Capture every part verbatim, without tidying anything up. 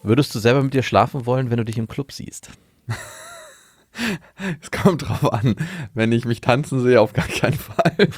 Würdest du selber mit dir schlafen wollen, wenn du dich im Club siehst? Es kommt drauf an. Wenn ich mich tanzen sehe, auf gar keinen Fall.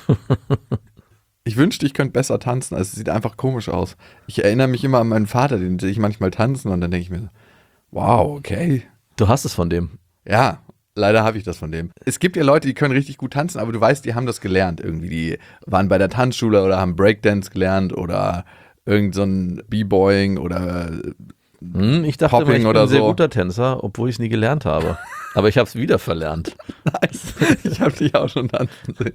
Ich wünschte, ich könnte besser tanzen. Also es sieht einfach komisch aus. Ich erinnere mich immer an meinen Vater, den sehe ich manchmal tanzen und dann denke ich mir so, wow, okay. Du hast es von dem. Ja, leider habe ich das von dem. Es gibt ja Leute, die können richtig gut tanzen, aber du weißt, die haben das gelernt irgendwie. Die waren bei der Tanzschule oder haben Breakdance gelernt oder irgend so ein B-Boying oder Hm, ich dachte immer, Popping ich bin oder ein sehr so. guter Tänzer, obwohl ich es nie gelernt habe. Aber ich habe es wieder verlernt. Nice. Ich habe dich auch schon tanzen sehen.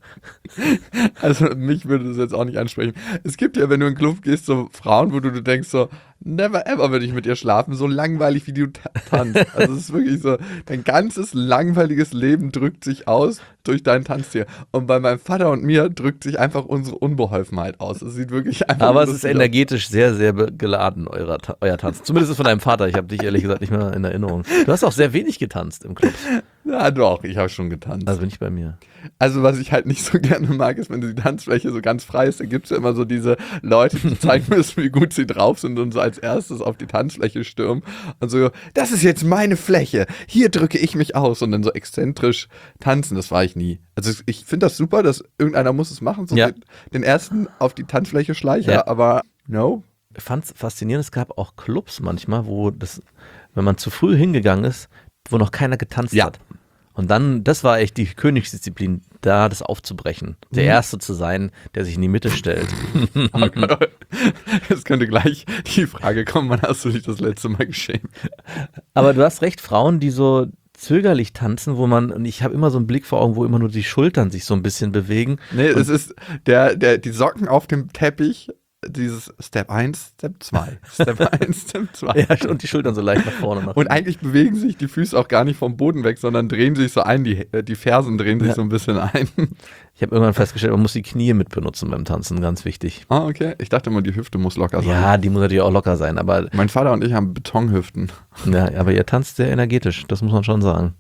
Also mich würde das jetzt auch nicht ansprechen. Es gibt ja, wenn du in den Club gehst, so Frauen, wo du, du denkst so, never ever würde ich mit ihr schlafen, so langweilig wie du ta- tanzt. Also es ist wirklich so, dein ganzes langweiliges Leben drückt sich aus durch deinen Tanzstil. Und bei meinem Vater und mir drückt sich einfach unsere Unbeholfenheit aus. Es sieht wirklich einfach Aber es lustig ist aus. energetisch sehr, sehr be- geladen, euer, Ta- euer Tanz. Zumindest von deinem Vater. Ich habe dich ehrlich gesagt nicht mehr in Erinnerung. Du hast auch sehr wenig getanzt im Club. Ja, doch, ich habe schon getanzt. Also nicht bei mir. Also was ich halt nicht so gerne mag, ist, wenn die Tanzfläche so ganz frei ist, da gibt es ja immer so diese Leute, die zeigen müssen, wie gut sie drauf sind und so als erstes auf die Tanzfläche stürmen und so, das ist jetzt meine Fläche, hier drücke ich mich aus und dann so exzentrisch tanzen, das war ich nie. Also ich finde das super, dass irgendeiner muss es machen, so Ja. den, den ersten auf die Tanzfläche schleichen, Ja. aber no. Ich fand es faszinierend, es gab auch Clubs manchmal, wo das, wenn man zu früh hingegangen ist, wo noch keiner getanzt Ja. hat. Und dann, das war echt die Königsdisziplin, da das aufzubrechen. Der Mhm. Erste zu sein, der sich in die Mitte stellt. Oh Gott. Es könnte gleich die Frage kommen, wann hast du dich das letzte Mal geschämt? Aber du hast recht, Frauen, die so zögerlich tanzen, wo man, und ich habe immer so einen Blick vor Augen, wo immer nur die Schultern sich so ein bisschen bewegen. Nee, es ist der, der, die Socken auf dem Teppich, dieses Step eins, Step zwei, Step eins, Step zwei. Ja, und die Schultern so leicht nach vorne. Nach Und eigentlich bewegen sich die Füße auch gar nicht vom Boden weg, sondern drehen sich so ein, die, die Fersen drehen sich Ja. so ein bisschen ein. Ich habe irgendwann festgestellt, man muss die Knie mit benutzen beim Tanzen, ganz wichtig. Ah, okay. Ich dachte immer, die Hüfte muss locker sein. Ja, die muss natürlich auch locker sein, aber, Mein Vater und ich haben Betonhüften. ja, aber ihr tanzt sehr energetisch, das muss man schon sagen.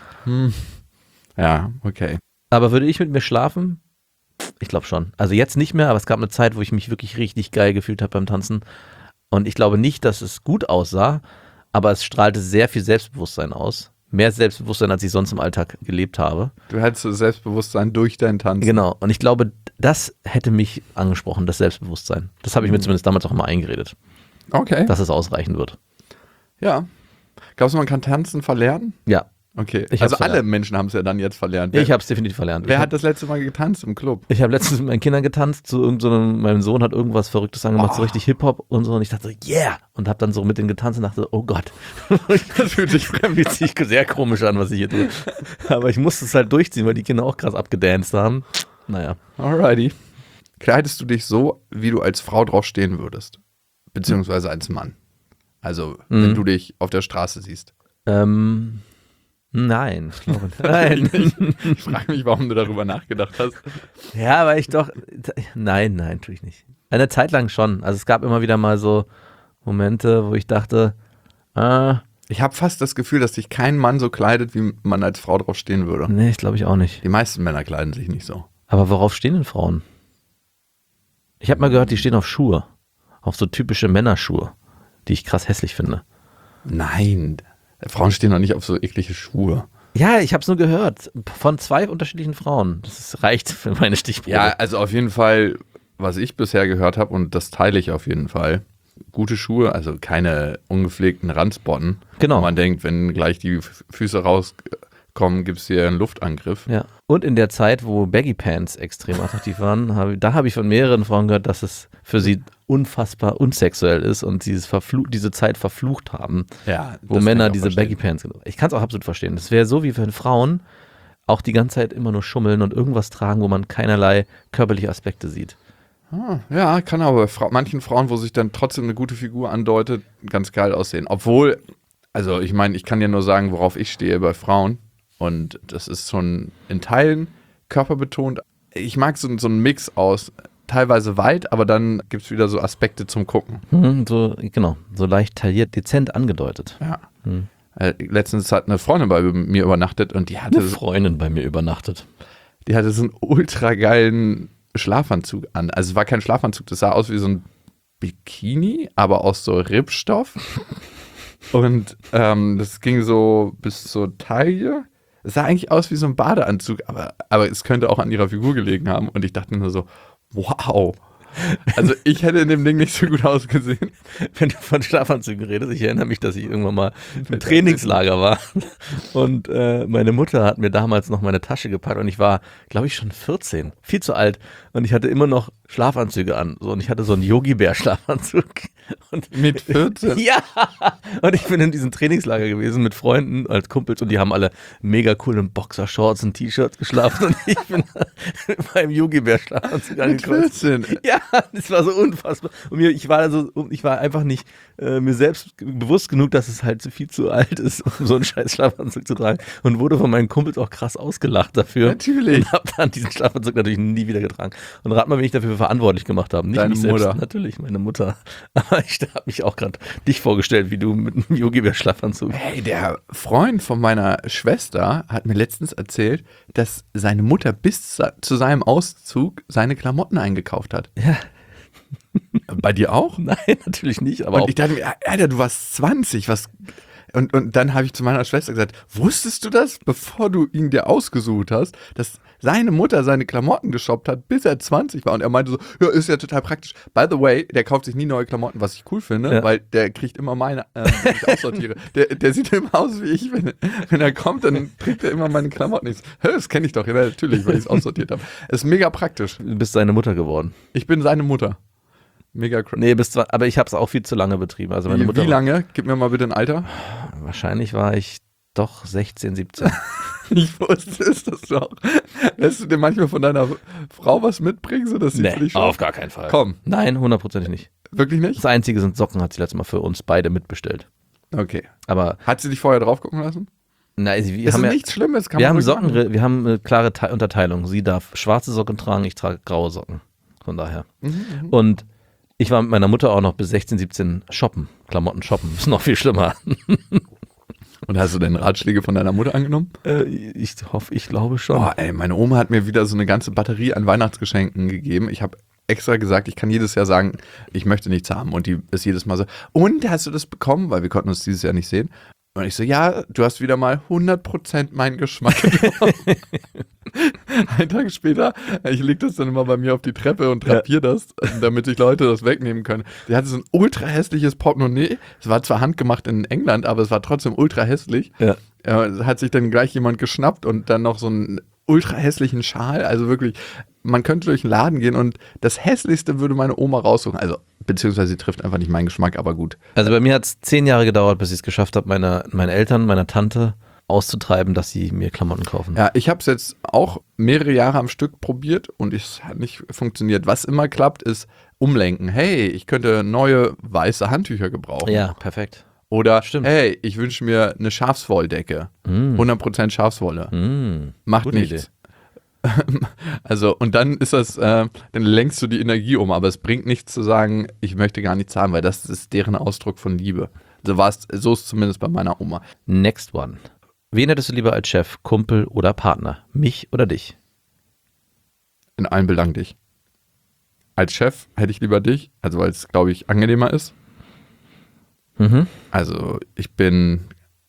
Ja, okay. Aber würde ich mit mir schlafen? Ich glaube schon. Also jetzt nicht mehr, aber es gab eine Zeit, wo ich mich wirklich richtig geil gefühlt habe beim Tanzen. Und ich glaube nicht, dass es gut aussah, aber es strahlte sehr viel Selbstbewusstsein aus. Mehr Selbstbewusstsein, als ich sonst im Alltag gelebt habe. Du hättest so Selbstbewusstsein durch deinen Tanz. Genau. Und ich glaube, das hätte mich angesprochen, das Selbstbewusstsein. Das habe ich mir zumindest damals auch immer eingeredet, Okay. dass es ausreichen wird. Ja. Glaubst du, man kann Tanzen verlernen? Ja, Okay. Ich also hab's alle verlernt. Menschen haben es ja dann jetzt verlernt. ich Wer, habe es definitiv verlernt. wer ich hat hab, das letzte Mal getanzt im Club? ich habe letztens mit meinen Kindern getanzt, zu irgendeinem, mein Sohn hat irgendwas Verrücktes angemacht, Oh. so richtig Hip-Hop und so. Und ich dachte so, yeah! Und habe dann so mit denen getanzt und dachte, oh Gott. Das fühlt sich fremd. Fühlt sich sehr komisch an, was ich hier tue. Aber ich musste es halt durchziehen, weil die Kinder auch krass abgedanced haben. Naja. Alrighty. Kleidest du dich so, wie du als Frau drauf stehen würdest? Beziehungsweise als Mann? Also, wenn Mhm. du dich auf der Straße siehst. Ähm, nein, ich glaube nicht. Nein. Ich frage mich, warum du darüber nachgedacht hast. Ja, weil ich doch. Nein, nein, tue ich nicht. Eine Zeit lang schon. Also es gab immer wieder mal so Momente, wo ich dachte, ah, Ich habe fast das Gefühl, dass sich kein Mann so kleidet, wie man als Frau drauf stehen würde. nee, ich glaube ich auch nicht. Die meisten Männer kleiden sich nicht so. Aber worauf stehen denn Frauen? Ich habe mal gehört, die stehen auf Schuhe. Auf so typische Männerschuhe, die ich krass hässlich finde. Nein, Frauen stehen doch nicht auf so eklige Schuhe. Ja, ich habe es nur gehört. Von zwei unterschiedlichen Frauen. Das ist- reicht für meine Stichprobe. Ja, also auf jeden Fall, was ich bisher gehört habe, und das teile ich auf jeden Fall, gute Schuhe, also keine ungepflegten Ranzbotten. Genau. Wo man denkt, wenn gleich die F- Füße rauskommen, gibt es hier einen Luftangriff. Ja. Und in der Zeit, wo Baggy Pants extrem attraktiv waren, hab, da habe ich von mehreren Frauen gehört, dass es für sie unfassbar unsexuell ist und dieses Verflu- diese Zeit verflucht haben, Ja, wo das kann Männer ich auch diese verstehen. Baggy Pants genommen haben. Ich kann es auch absolut verstehen. Das wäre so, wie wenn Frauen auch die ganze Zeit immer nur schummeln und irgendwas tragen, wo man keinerlei körperliche Aspekte sieht. Ah, ja, kann aber bei Fra- manchen Frauen, wo sich dann trotzdem eine gute Figur andeutet, ganz geil aussehen. Obwohl, also ich meine, ich kann ja nur sagen, worauf ich stehe bei Frauen. Und das ist schon in Teilen körperbetont. Ich mag so, so einen Mix aus, teilweise weit, aber dann gibt es wieder so Aspekte zum Gucken. Hm, so, genau, so leicht tailliert, dezent angedeutet. Ja. Hm. Äh, letztens hat eine Freundin bei mir übernachtet und die hatte, Eine Freundin bei mir übernachtet. die hatte so einen ultra geilen Schlafanzug an. Also es war kein Schlafanzug, das sah aus wie so ein Bikini, aber aus so Rippstoff. Und ähm, das ging so bis zur Taille. Es sah eigentlich aus wie so ein Badeanzug, aber, aber es könnte auch an ihrer Figur gelegen haben. Und ich dachte nur so, wow. Also ich hätte in dem Ding nicht so gut ausgesehen. Wenn du von Schlafanzügen redest, ich erinnere mich, dass ich irgendwann mal im Trainingslager war und äh, meine Mutter hat mir damals noch meine Tasche gepackt und ich war, glaube ich, schon vierzehn, viel zu alt und ich hatte immer noch Schlafanzüge an so, und ich hatte so einen Yogi-Bär-Schlafanzug. Und mit vierzehn? Ja, und ich bin in diesem Trainingslager gewesen mit Freunden als Kumpels und die haben alle mega cool in Boxershorts und T-Shirts geschlafen und ich bin beim Yogi-Bär-Schlafanzug angekommen. Mit vierzehn? Ja, das war so unfassbar. Und mir, ich war also, ich war einfach nicht äh, mir selbst bewusst genug, dass es halt so viel zu alt ist, um so einen scheiß Schlafanzug zu tragen. Und wurde von meinen Kumpels auch krass ausgelacht dafür. Natürlich. Und hab dann diesen Schlafanzug natürlich nie wieder getragen. Und rat mal, wen ich dafür verantwortlich gemacht habe. Nicht Deine mich selbst, Mutter. natürlich, meine Mutter. Aber ich habe mich auch gerade dich vorgestellt, wie du mit einem Yogi-Bär-Schlafanzug. Hey, der Freund von meiner Schwester hat mir letztens erzählt, dass seine Mutter bis zu seinem Auszug seine Klamotten eingekauft hat. Ja. Bei dir auch? Nein, natürlich nicht. Aber Und auch, ich dachte mir, Alter, du warst zwanzig, was... Und, und dann habe ich zu meiner Schwester gesagt, wusstest du das, bevor du ihn dir ausgesucht hast, dass seine Mutter seine Klamotten geshoppt hat, bis er zwanzig war? Und er meinte so, ja, ist ja total praktisch. By the way, der kauft sich nie neue Klamotten, was ich cool finde, Ja. weil der kriegt immer meine, äh, die ich aussortiere. Der, der sieht immer aus wie ich. Wenn, wenn er kommt, dann trägt er immer meine Klamotten. Ich so, hä, das kenne ich doch. Ja, natürlich, weil ich es aussortiert habe. Ist mega praktisch. du bist seine Mutter geworden. Ich bin seine Mutter. Mega crazy. Nee, bist zwar, aber ich habe es auch viel zu lange betrieben. Also meine Wie, Mutter wie lange? Gib mir mal bitte ein Alter. Wahrscheinlich war ich doch sechzehn, siebzehn. Ich wusste es, dass du auch. Lässt du dir manchmal von deiner Frau was mitbringen, sodass sie für Nee, dich auf schaut? gar keinen Fall. Komm, Nein, hundertprozentig nicht. wirklich nicht? Das Einzige sind Socken, hat sie letztes Mal für uns beide mitbestellt. Okay. Aber, Hat sie dich vorher drauf gucken lassen? nein, wir Das haben ist ja, nichts Schlimmes. Kann wir man haben ruhig Socken, machen. wir haben eine klare Te Unterteilung. Sie darf schwarze Socken tragen, ich trage graue Socken. Von daher. Mhm, mhm. Und ich war mit meiner Mutter auch noch bis sechzehn, siebzehn shoppen. Klamotten shoppen. Ist noch viel schlimmer. Und hast du denn Ratschläge von deiner Mutter angenommen? Äh, ich hoffe, ich glaube schon. Boah, ey, meine Oma hat mir wieder so eine ganze Batterie an Weihnachtsgeschenken gegeben. Ich habe extra gesagt, ich kann jedes Jahr sagen, ich möchte nichts haben. Und die ist jedes Mal so, und hast du das bekommen? Weil wir konnten uns dieses Jahr nicht sehen. Und ich so, ja, du hast wieder mal hundert Prozent meinen Geschmack getroffen. Einen Tag später, ich leg das dann immer bei mir auf die Treppe und drapier das, damit sich Leute das wegnehmen können. Die hatte so ein ultra hässliches Portemonnaie. Es war zwar handgemacht in England, aber es war trotzdem ultra hässlich. Ja. Äh, hat sich dann gleich jemand geschnappt und dann noch so einen ultra hässlichen Schal. Also wirklich, man könnte durch den Laden gehen und das Hässlichste würde meine Oma raussuchen. Also, beziehungsweise sie trifft einfach nicht meinen Geschmack, aber gut. Also bei mir hat es zehn Jahre gedauert, bis ich es geschafft habe, meine, meine Eltern, meiner Tante auszutreiben, dass sie mir Klamotten kaufen. Ja, ich habe es jetzt auch mehrere Jahre am Stück probiert und es hat nicht funktioniert. Was immer klappt, ist umlenken. Hey, ich könnte neue weiße Handtücher gebrauchen. Ja, perfekt. Oder, Stimmt. hey, ich wünsche mir eine Schafswolldecke. Mm. hundert Prozent Schafswolle. Mm. Macht Gute nichts. Also, und dann ist das, äh, dann lenkst du die Energie um, aber es bringt nichts zu sagen, ich möchte gar nichts haben, weil das ist deren Ausdruck von Liebe. So war es, so ist es zumindest bei meiner Oma. Next one. Wen hättest du lieber als Chef, Kumpel oder Partner? Mich oder dich? In allen Belangen dich. Als Chef hätte ich lieber dich, also weil es, glaube ich, angenehmer ist. Mhm. Also, ich bin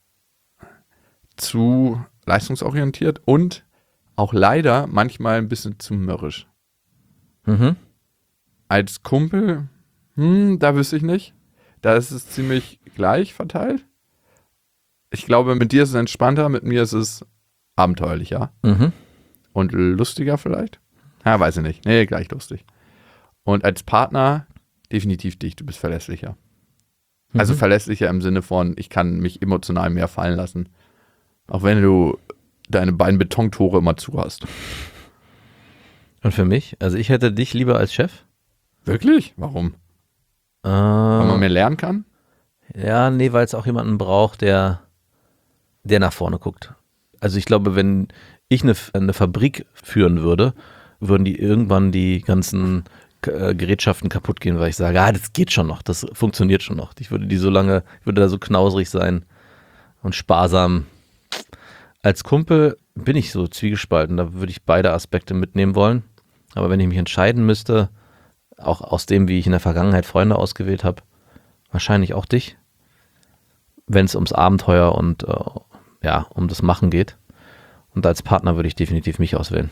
zu leistungsorientiert und auch leider manchmal ein bisschen zu mürrisch. Mhm. Als Kumpel, hm, da wüsste ich nicht. Da ist es ziemlich gleich verteilt. Ich glaube, mit dir ist es entspannter, mit mir ist es abenteuerlicher Mhm. und lustiger vielleicht. Ja, weiß ich nicht. Nee, gleich lustig. Und als Partner definitiv dich, du bist verlässlicher. Also Mhm. verlässlicher im Sinne von, ich kann mich emotional mehr fallen lassen. Auch wenn du deine beiden Betontore immer zu hast. Und für mich? Also ich hätte dich lieber als Chef. Wirklich? Warum? Äh, Weil man mehr lernen kann? ja, nee, weil es auch jemanden braucht, der, der nach vorne guckt. Also ich glaube, wenn ich eine, eine Fabrik führen würde, würden die irgendwann die ganzen äh, Gerätschaften kaputt gehen, weil ich sage, ah, das geht schon noch, das funktioniert schon noch. Ich würde die so lange, ich würde da so knausrig sein und sparsam. Als Kumpel bin ich so zwiegespalten, da würde ich beide Aspekte mitnehmen wollen. Aber wenn ich mich entscheiden müsste, auch aus dem, wie ich in der Vergangenheit Freunde ausgewählt habe, wahrscheinlich auch dich. wenn es ums Abenteuer und äh, ja, um das Machen geht. Und als Partner würde ich definitiv mich auswählen.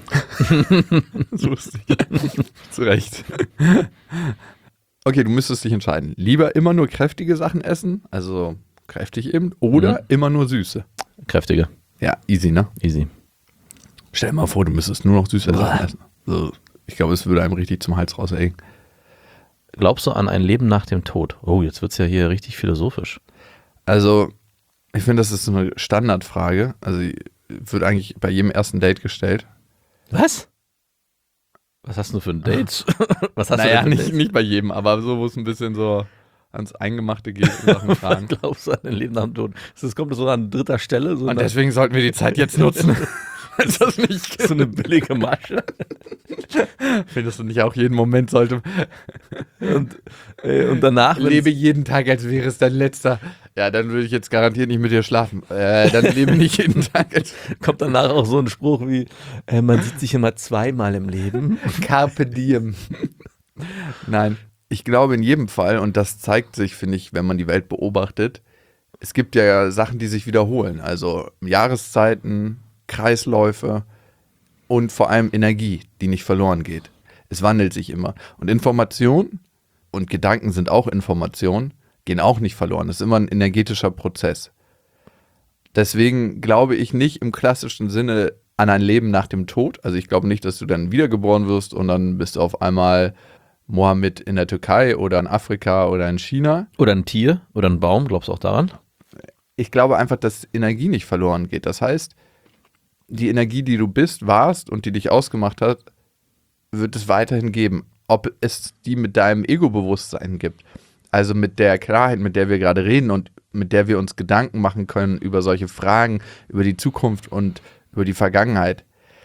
So ist es. Zu Recht. Okay, du müsstest dich entscheiden. Lieber immer nur kräftige Sachen essen, also kräftig eben, oder Mhm. immer nur süße. Kräftige. Ja, easy, ne? Easy. Stell dir mal vor, du müsstest nur noch süße Boah. Sachen essen. So, ich glaube, es würde einem richtig zum Hals raushängen. Glaubst du an ein Leben nach dem Tod? Oh, jetzt wird es ja hier richtig philosophisch. Also, ich finde, das ist so eine Standardfrage. Also, die wird eigentlich bei jedem ersten Date gestellt. Was? Was hast du für ein Date? Was hast naja, du denn für ein nicht, Date? nicht bei jedem, aber so, wo es ein bisschen so ans Eingemachte geht in Sachen Fragen. Glaubst du an ein Leben nach dem Tod? Das kommt so an dritter Stelle. So Und eine, deswegen sollten wir die Zeit jetzt nutzen. Ist das nicht so eine billige Masche. Findest du nicht auch jeden Moment sollte. Und, äh, und danach wenn's- Lebe jeden Tag, als wäre es dein letzter. Ja, dann würde ich jetzt garantiert nicht mit dir schlafen. Äh, dann lebe nicht jeden Tag, als kommt danach auch so ein Spruch wie, äh, man sieht sich immer zweimal im Leben. Carpe diem. Nein, ich glaube in jedem Fall, und das zeigt sich, finde ich, wenn man die Welt beobachtet, es gibt ja Sachen, die sich wiederholen. Also Jahreszeiten, Kreisläufe und vor allem Energie, die nicht verloren geht. Es wandelt sich immer. Und Information und Gedanken sind auch Information, gehen auch nicht verloren. Es ist immer ein energetischer Prozess. Deswegen glaube ich nicht im klassischen Sinne an ein Leben nach dem Tod. Also ich glaube nicht, dass du dann wiedergeboren wirst und dann bist du auf einmal Mohammed in der Türkei oder in Afrika oder in China. Oder ein Tier oder ein Baum, glaubst du auch daran? Ich glaube einfach, dass Energie nicht verloren geht. Das heißt, die Energie, die du bist, warst und die dich ausgemacht hat, wird es weiterhin geben. Ob es die mit deinem Ego-Bewusstsein gibt, also mit der Klarheit, mit der wir gerade reden und mit der wir uns Gedanken machen können über solche Fragen, über die Zukunft und über die Vergangenheit.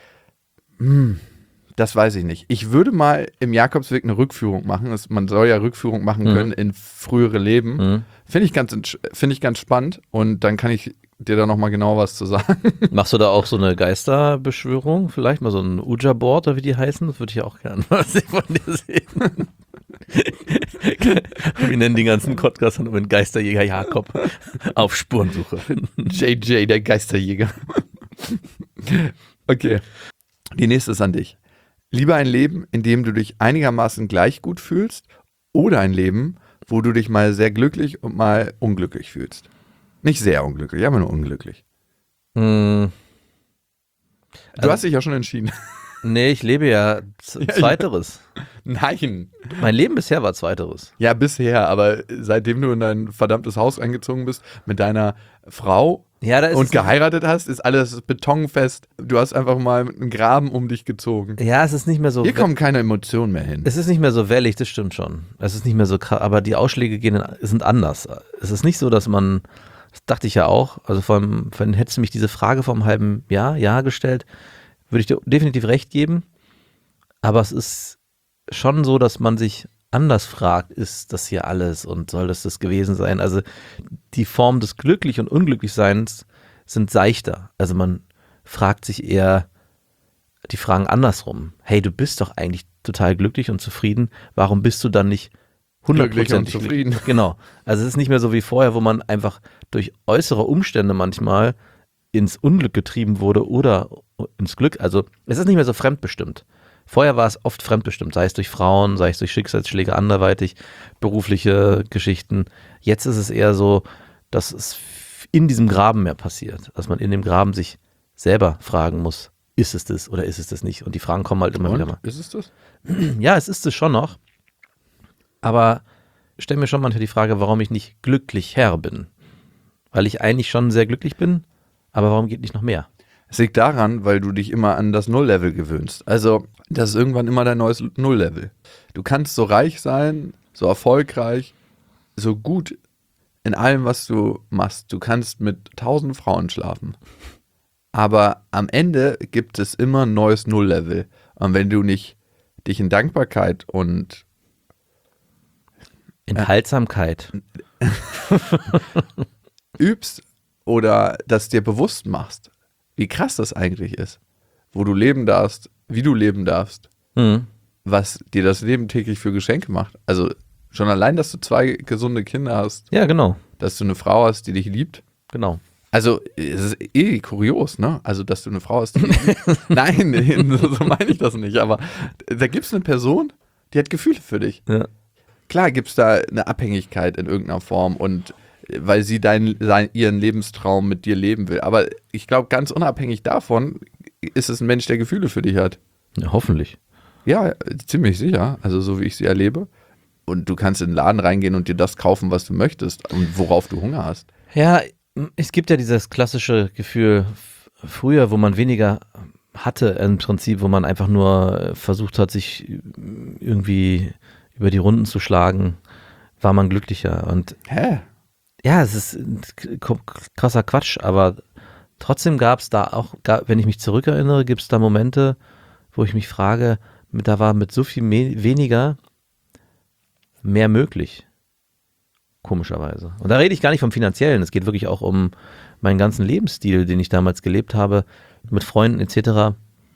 Hm, das weiß ich nicht. Ich würde mal im Jakobsweg eine Rückführung machen. Das, man soll ja Rückführung machen Mhm. können in frühere Leben. Mhm. Finde ich ganz, entsch- finde ich ganz spannend und dann kann ich dir da nochmal genau was zu sagen. Machst du da auch so eine Geisterbeschwörung? Vielleicht mal so ein Ouija-Board oder wie die heißen? Das würde ich auch gerne mal von dir sehen. Wir nennen den ganzen Podcast dann um den Geisterjäger Jakob auf Spurensuche. J J, der Geisterjäger. Okay. Die nächste ist an dich. Lieber ein Leben, in dem du dich einigermaßen gleich gut fühlst oder ein Leben, wo du dich mal sehr glücklich und mal unglücklich fühlst. Nicht sehr unglücklich, aber nur unglücklich. Hm, Du Also- hast dich ja schon entschieden. nee, ich lebe ja z- Ja, ja. Zweiteres. Nein. Mein Leben bisher war Zweiteres. Ja, bisher, aber seitdem du in dein verdammtes Haus eingezogen bist mit deiner Frau Ja, da ist und es geheiratet hast, ist alles betonfest. Du hast einfach mal einen Graben um dich gezogen. ja, es ist nicht mehr so. Hier kommen keine Emotionen mehr hin. Es ist nicht mehr so wellig, das stimmt schon. Es ist nicht mehr so krass, aber die Ausschläge gehen, in- sind anders. Es ist nicht so, dass man, das dachte ich ja auch, also von, von hättest du mich diese Frage vor einem halben Jahr, Jahr gestellt, würde ich dir definitiv recht geben. Aber es ist schon so, dass man sich anders fragt, ist das hier alles und soll das das gewesen sein? Also die Form des Glücklich- und Unglücklichseins sind seichter. Also man fragt sich eher die Fragen andersrum. Hey, du bist doch eigentlich total glücklich und zufrieden. Warum bist du dann nicht Glücklich und hundertprozentig zufrieden. glücklich? Genau. Also es ist nicht mehr so wie vorher, wo man einfach durch äußere Umstände manchmal ins Unglück getrieben wurde oder ins Glück. Also es ist nicht mehr so fremdbestimmt. Vorher war es oft fremdbestimmt, sei es durch Frauen, sei es durch Schicksalsschläge anderweitig, berufliche Geschichten. Jetzt ist es eher so, dass es in diesem Graben mehr passiert, dass man in dem Graben sich selber fragen muss, ist es das oder ist es das nicht? Und die Fragen kommen halt immer wieder mal. Und? Ist es das? Ja, es ist es schon noch, aber ich stelle mir schon manchmal die Frage, warum ich nicht glücklich Herr bin. Weil ich eigentlich schon sehr glücklich bin, aber warum geht nicht noch mehr? Es liegt daran, weil du dich immer an das Nulllevel gewöhnst. Also, das ist irgendwann immer dein neues Nulllevel. Du kannst so reich sein, so erfolgreich, so gut in allem, was du machst. Du kannst mit tausend Frauen schlafen. Aber am Ende gibt es immer ein neues Nulllevel. Und wenn du nicht dich in Dankbarkeit und Enthaltsamkeit. übst oder das dir bewusst machst, wie krass das eigentlich ist, wo du leben darfst, wie du leben darfst, Mhm. was dir das Leben täglich für Geschenke macht. Also schon allein, dass du zwei gesunde Kinder hast, Ja, genau. dass du eine Frau hast, die dich liebt. Genau. Also, es ist eh kurios, ne? Also, dass du eine Frau hast, die dich liebt. Nein, so, so meine ich das nicht. Aber da gibt es eine Person, die hat Gefühle für dich. Ja. Klar gibt es da eine Abhängigkeit in irgendeiner Form und weil sie deinen, sein, ihren Lebenstraum mit dir leben will. Aber ich glaube, ganz unabhängig davon ist es ein Mensch, der Gefühle für dich hat. Ja, hoffentlich. Ja, ziemlich sicher. Also so wie ich sie erlebe. Und du kannst in den Laden reingehen und dir das kaufen, was du möchtest und worauf du Hunger hast. Ja, es gibt ja dieses klassische Gefühl f- früher, wo man weniger hatte im Prinzip, wo man einfach nur versucht hat, sich irgendwie über die Runden zu schlagen, war man glücklicher. Und Hä? ja, es ist ein k- krasser Quatsch, aber trotzdem gab es da auch, ga- wenn ich mich zurückerinnere, gibt es da Momente, wo ich mich frage, mit, da war mit so viel me- weniger mehr möglich. Komischerweise. Und da rede ich gar nicht vom Finanziellen, es geht wirklich auch um meinen ganzen Lebensstil, den ich damals gelebt habe, mit Freunden et cetera.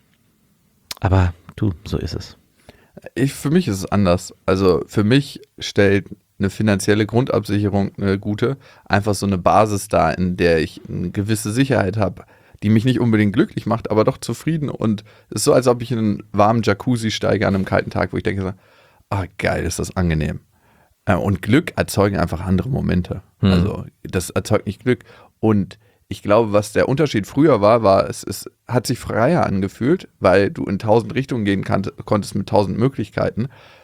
Aber du, so ist es. Ich, für mich ist es anders. Also für mich stellt eine finanzielle Grundabsicherung, eine gute, einfach so eine Basis dar, in der ich eine gewisse Sicherheit habe, die mich nicht unbedingt glücklich macht, aber doch zufrieden. Und es ist so, als ob ich in einen warmen Jacuzzi steige an einem kalten Tag, wo ich denke, so, ah geil, ist das angenehm. Äh, Und Glück erzeugen einfach andere Momente. Hm. Also das erzeugt nicht Glück. Und ich glaube, was der Unterschied früher war, war, es, es hat sich freier angefühlt, weil du in tausend Richtungen gehen kann, konntest mit tausend Möglichkeiten.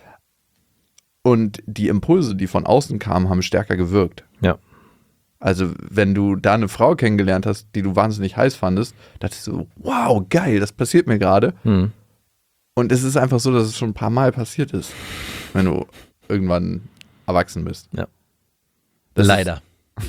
Und die Impulse, die von außen kamen, haben stärker gewirkt. Ja. Also wenn du da eine Frau kennengelernt hast, die du wahnsinnig heiß fandest, dachtest du, wow, geil, das passiert mir gerade. Hm. Und es ist einfach so, dass es schon ein paar Mal passiert ist, wenn du irgendwann erwachsen bist. Ja. Das Leider.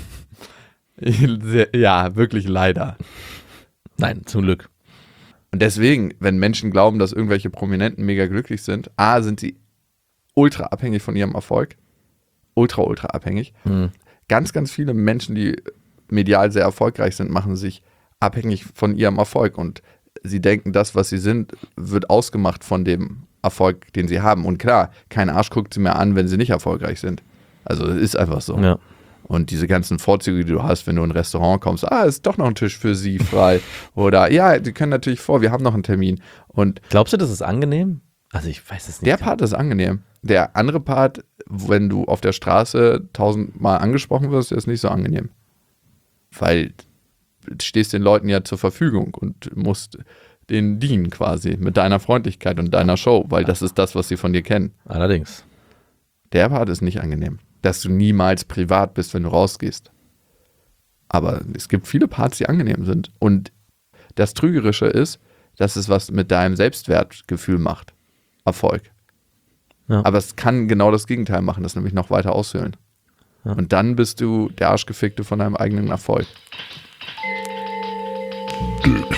Ist, sehr, ja, wirklich leider. Nein, zum Glück. Und deswegen, wenn Menschen glauben, dass irgendwelche Prominenten mega glücklich sind, A, sind sie ultra abhängig von ihrem Erfolg. Ultra, ultra abhängig. Hm. Ganz, ganz viele Menschen, die medial sehr erfolgreich sind, machen sich abhängig von ihrem Erfolg. Und sie denken, das, was sie sind, wird ausgemacht von dem Erfolg, den sie haben. Und klar, kein Arsch guckt sie mehr an, wenn sie nicht erfolgreich sind. Also es ist einfach so. Ja. Und diese ganzen Vorzüge, die du hast, wenn du in ein Restaurant kommst, ah, ist doch noch ein Tisch für sie frei. Oder ja, die können natürlich vor, wir haben noch einen Termin. Und Glaubst du, das ist angenehm? Also ich weiß es nicht. der Part ist angenehm. Der andere Part, wenn du auf der Straße tausendmal angesprochen wirst, ist nicht so angenehm. Weil du stehst den Leuten ja zur Verfügung und musst denen dienen quasi mit deiner Freundlichkeit und deiner Show, weil das ist das, was sie von dir kennen. Allerdings. Der Part ist nicht angenehm. Dass du niemals privat bist, wenn du rausgehst. Aber es gibt viele Parts, die angenehm sind. Und das Trügerische ist, dass es was mit deinem Selbstwertgefühl macht. Erfolg. Ja. Aber es kann genau das Gegenteil machen, das nämlich noch weiter aushöhlen. Ja. Und dann bist du der Arschgefickte von deinem eigenen Erfolg. Dick